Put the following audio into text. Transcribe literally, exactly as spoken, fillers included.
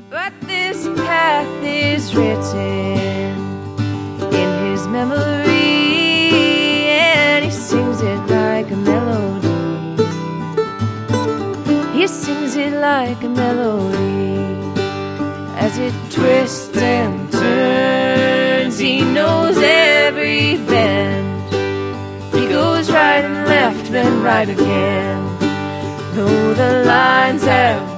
But this path is written in his memory, and he sings it like a melody. He sings it like a melody. As it twists and turns, he knows every bend. He goes right and left, then right again. Though the lines have